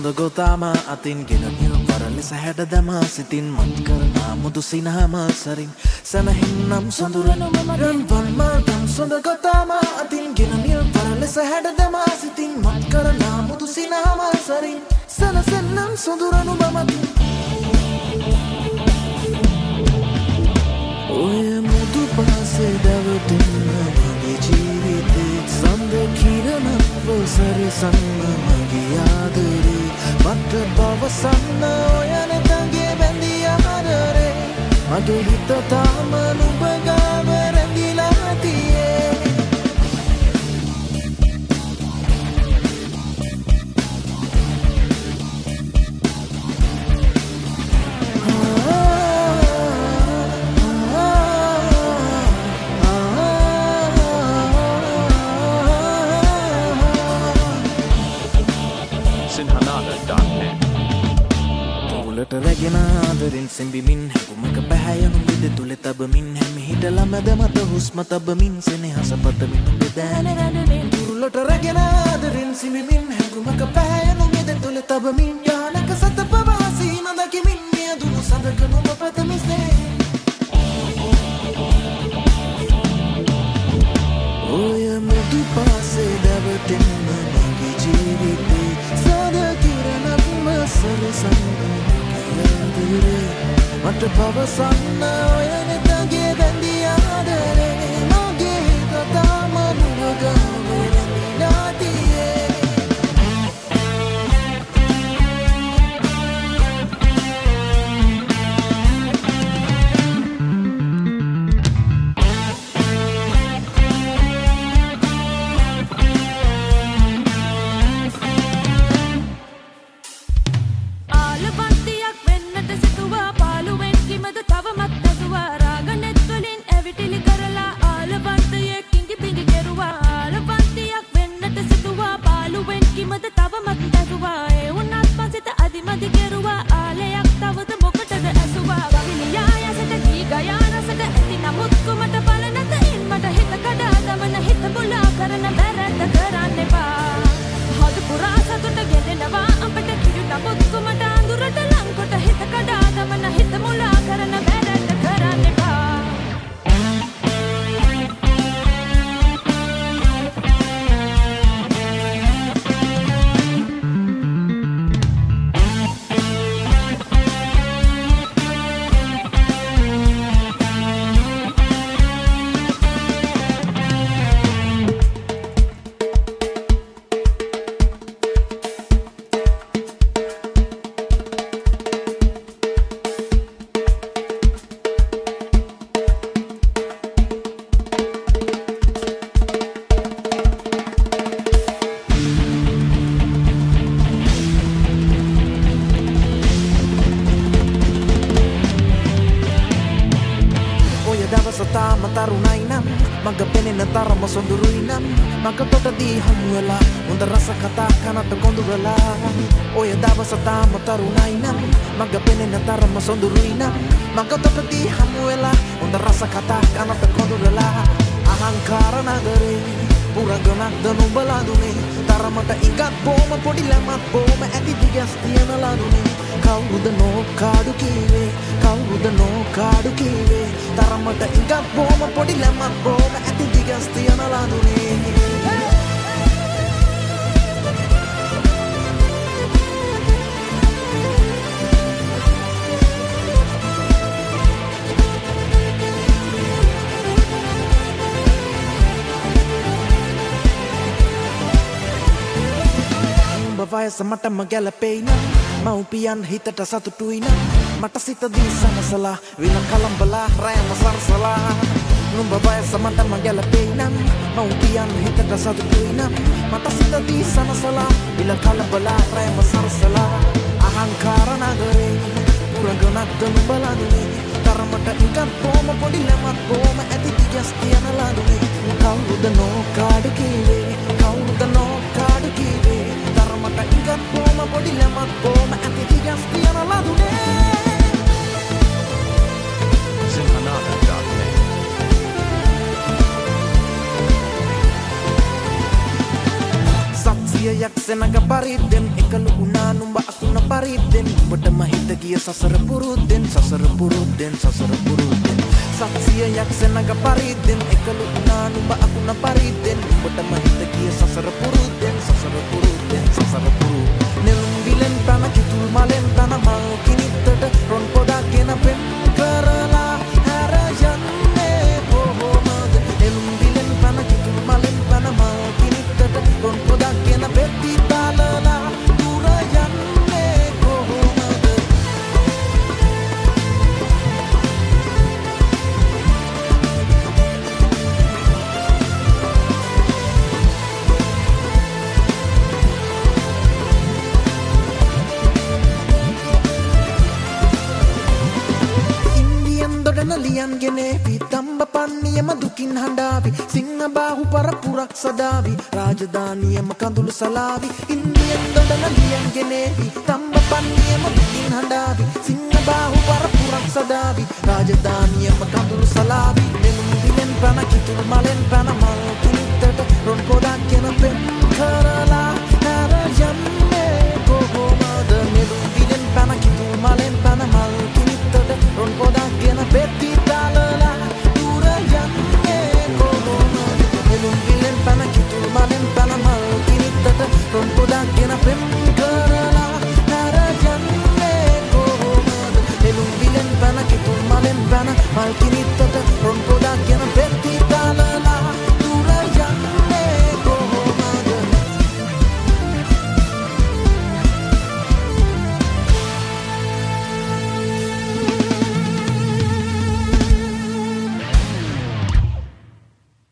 ගොතාම අතින් ගෙන නිල් පරලෙස හැඩ දමා සිතින් මත් කරනා මුදු සිනහම සරින් සනහින්නම් සොඳුරනු රන් වන්මාගම් සොඳ ගොතාම අතින් ගෙන නිල් පරලෙස හැඩ දමා සිතින් මත් කරනා මුදු සිනහම සරින් සනසන්නම් සොඳුරනු මමතින් ඔය මුදු පාසේ දවටින්න මගේ ජීවිතේ සඳ කිරණව සරසන්න මගේ ආදරේ මට පවසන්න ඔය නැතගේ බැඳී ආදරේ මගේ හිත තාම නුඹ ගාව රැඳිලා තියේ රැගෙන ආදරෙන් සෙම්බිමින් හැකුමක පැහැයනු බෙද තුළ තබමින් හැමිහිට ළමද මත හුස්ම තබමින් සෙනෙහස පතමින් උඹ දෑන රැඳෙමින් දුරුලට රැගෙන ආදරෙන් සෙම්බිමින් හැකුමක පැහැයනු බෙද තුළ තබමින් යානක සත පවාසී නදකිමින් මියදුණු සඳක නුඹ ප්‍රථමිස්නේ ඔය මුදු පාසේ දැවටෙන්න මගේ ජීවිතේ සද කිරණක්ම සරසන්න මට පවසන්න ඔය නැතගේ බැඳී ආදරේ මගේ හිත තාම නුඹ ගාව රැඳිලා තියේ තරුණයි නම් මග පෙනෙන තරම සොඳුරුයි නම් මග තොටදී හමු වෙලා හොඳ රස කතා කනට කොඳු වෙලා ඔය දවස තාම තරුණයි නම් මග පෙනෙන තරම සොඳුරුයි නම් මග තොටදී හමු වෙලා හොඳ රස කතා කනට කොඳු වෙලා අහංකාර නගරේ පුරගමක් දනුඹලා දුනේ තරමට ඉඟත් බොම පොඩි ළමක් බොම ඇති දිගස් තියන ලනුනේ කවුරුද නෝකාඩු කීවේ කවුරුද නෝකාඩු කීවේ තරමට ඉඟත් බොම පොඩි ළමක් බොම ඇති දිගස් තියන ලනුනේ වයස මටම ගැලපෙයි නම් මව්පියන් හිතට සතුටුයි නම් මට සිත දී සනසලා වින කලම්බලා රෑම සරසලා නුඹ වයස මටම ගැලපෙයි නම් මව්පියන් හිතට සතුටුයි නම් මට සිත දී සනසලා වින කලම්බලා රෑම සරසලා අහංකාර නගරේ පුරගණක් දනුඹලා දුනේ තරමට ඉඟත් බොම පොඩි ළමක් බොම ඇති දිගස් තියන ලනුනේ කවුරුද නෝකාඩු කීවේ කවුරුද නෝකාඩු කීවේ තරමට ඉඟත් බොම පොඩි ළමක් බොම ඇති දිගස් තියන ලනුනේ යක්ෂණක පරිද්දෙන් එකලු වුණා නුඹ අකුණ පරිද්දෙන් ඔබටම හිත ගිය සසර පුරුද්දෙන් සසර පුරුද්දෙන් සසර පුරුද්දෙන් සත්සිය යක්ෂණක පරිද්දෙන් එකලු වුණා නුඹ අකුණ පරිද්දෙන් ඔබටම හිත ගිය සසර පුරුද්දෙන් සසර පුරුද්දෙන් සසර පුරුද්දෙන් නෙළුම් විලෙන් තන කිතුල් මලෙන් තන මල් කිනිත්තට රොන් පොඩක් ගෙන පෙම් කරලා හැර යන්නේ කොහොමද නෙළුම් විලෙන් තන කිතුල් මලෙන් තන මල් කිනිත්තට රොන් පොඩක් ගෙන පෙත්ති තාලලා දුර යන්නේ කොහොමද ලියන් ගෙනේවි තම්බ පන්නියම දුකින් හඬාවි සිංහ බාහු පරපුරක් සදාවි රාජධානියම කඳුළු සලාවි ඉන්දියන් දොඩන ලියන් ගෙනේවි තම්බ පන්නියම දුකින් හඬාවි සිංහ බාහු පරපුරක් සදාවි රාජධානියම කඳුළු සලාවි නෙළුම් විලෙන් පැන කිතුල් මලෙන් පැන මල් කිනිත්තට රොන් පොඩක් ගෙන පෙම් කරලා හැර යන්නේ කොහොමද නෙළුම් විලෙන් පැන කිතුල් මලෙන් පැන මල් කිනිත්තට රොන් පොඩක් ගෙන පෙත්ති තාලලා දුර යන්නේ කොහොමද නෙළුම් විලෙන් පැන කිතුල් මලෙන් පැන මල් කිනිත්තට රොන් පොඩක් ගෙන පෙම් කරලා හැර යන්නේ කොහොමද නෙළුම් විලෙන් පැන කිතුල් මලෙන් පැන මල් කිනිත්තට